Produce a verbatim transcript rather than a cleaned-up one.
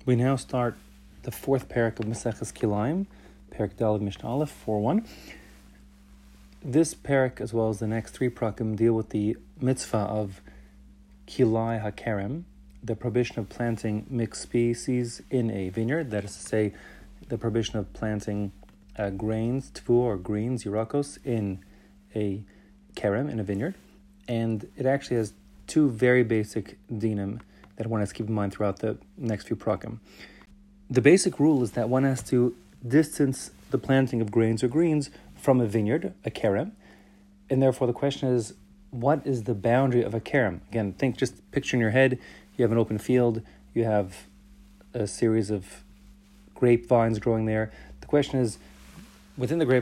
We now start the fourth parak of Maseches Kilayim, Parak Daled Mishnah Aleph, four one. This parak, as well as the next three parakim, deal with the mitzvah of Kilai HaKerem, the prohibition of planting mixed species in a vineyard, that is to say, the prohibition of planting uh, grains, tvu or greens, yirakos, in a kerem, in a vineyard. And it actually has two very basic dinim that one has to keep in mind throughout the next few prakim. The basic rule is that one has to distance the planting of grains or greens from a vineyard, a kerem, and therefore the question is, what is the boundary of a kerem? Again, think, just picture in your head, you have an open field, you have a series of grapevines growing there. The question is, within the grape